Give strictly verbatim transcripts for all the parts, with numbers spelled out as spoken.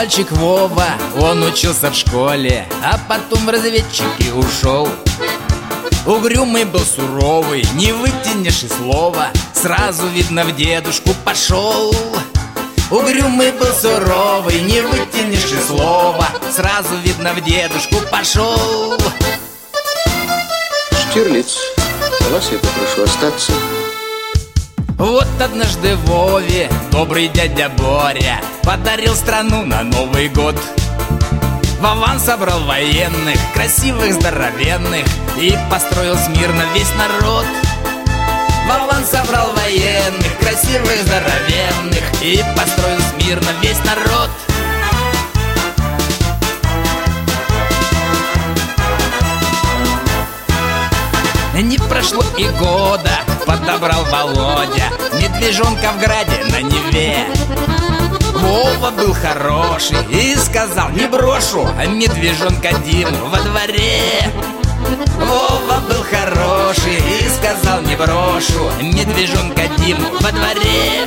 мальчик Вова, он учился в школе, а потом в разведчики ушел. Угрюмый был, суровый, не вытянешь и слова, сразу видно в дедушку пошел. Угрюмый был, суровый, не вытянешь и слова, сразу видно в дедушку пошел. Штирлиц, вас я попрошу остаться. Вот однажды Вове добрый дядя Боря подарил страну на Новый год. Вован собрал военных, красивых, здоровенных, и построил смирно весь народ. Вован собрал военных, красивых, здоровенных, и построил смирно весь народ. Не прошло и года, подобрал Володя медвежонка в граде на Неве. Вова был хороший и сказал: не брошу медвежонка Диму во дворе. Вова был хороший и сказал: не брошу медвежонка Диму во дворе.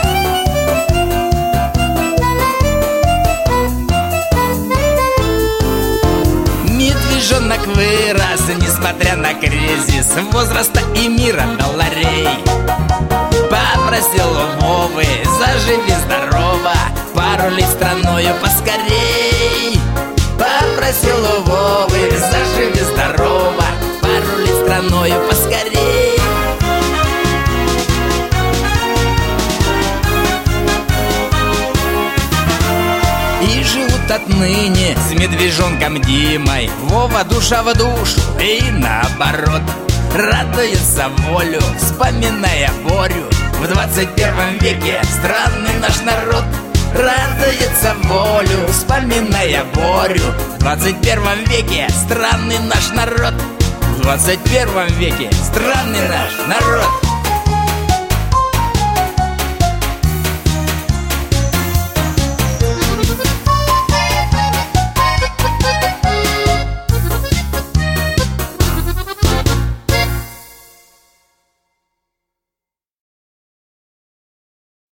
Медвежонок вырос, несмотря на кризис возраста и мира долларей. Попросил у Вовы: заживи здорово, пару лет страною поскорей. Попросил у Вовы: заживи здорово, пару лет страною поскорей. И живут отныне с медвежонком Димой Вова душа в душу и наоборот. Радуется волю, вспоминая Борю. В двадцать первом веке странный наш народ. Радуется волю, вспоминая Борю. В двадцать первом веке странный наш народ. В двадцать первом веке странный наш народ.